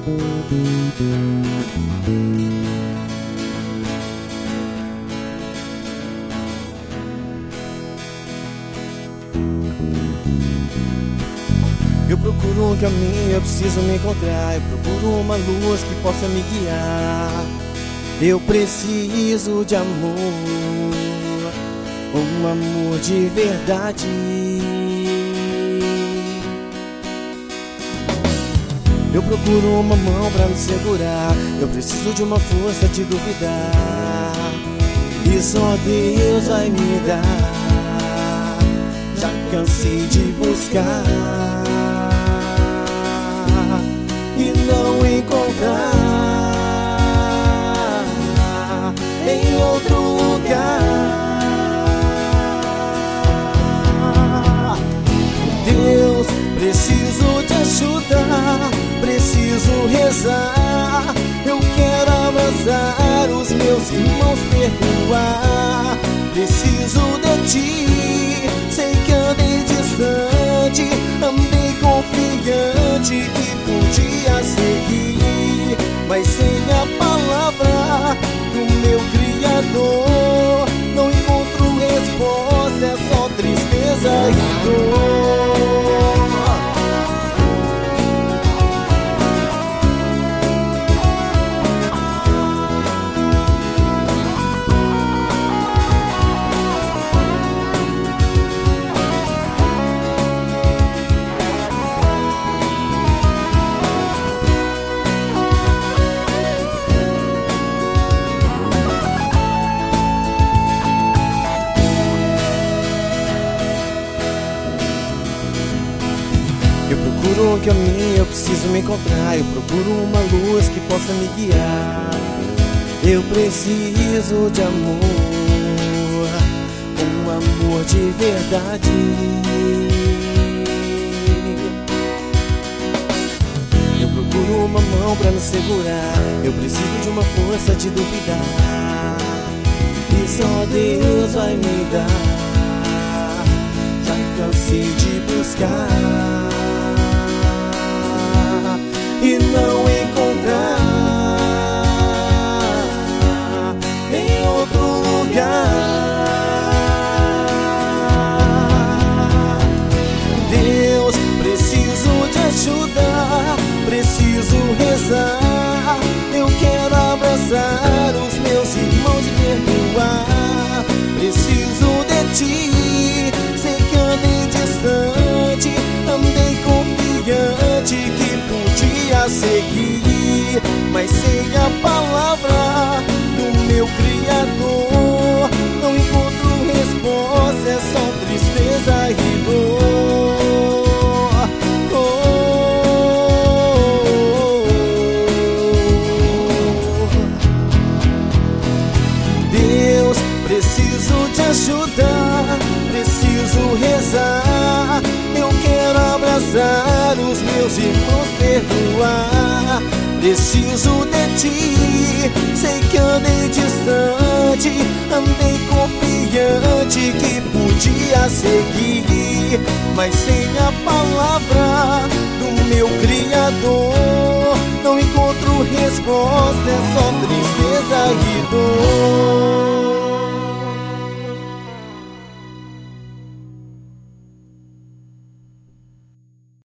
Eu procuro um caminho, eu preciso me encontrar. Eu procuro uma luz que possa me guiar. Eu preciso de amor, um amor de verdade. Eu procuro uma mão pra me segurar. Eu preciso de uma força de duvidar. E só Deus vai me dar. Já cansei de buscar e não encontrar em outro lugar. Deus, preciso te ajudar, preciso rezar. Eu quero abraçar os meus irmãos, perdoar. Preciso de ti, sei que andei distante, andei confiante que podia seguir, mas sem a palavra do meu Criador não encontro resposta, é só tristeza e dor. Eu procuro um caminho, eu preciso me encontrar. Eu procuro uma luz que possa me guiar. Eu preciso de amor, um amor de verdade. Eu procuro uma mão pra me segurar. Eu preciso de uma força de duvidar. E só Deus vai me dar. Já cansei de buscar e não encontrar em outro lugar. Deus, preciso te ajudar, preciso rezar. Eu quero abraçar os meus irmãos e perdoar. Preciso de ti, sei que andei distante, andei confiante que podia seguir, mas sem a palavra do meu Criador não encontro resposta, é só tristeza e dor. Oh, Deus, preciso te ajudar, preciso rezar. Eu quero abraçar os meus irmãos, perdoar. Preciso de ti, sei que andei distante, andei confiante que podia seguir, mas sem a palavra do meu Criador não encontro resposta, é só tristeza e dor.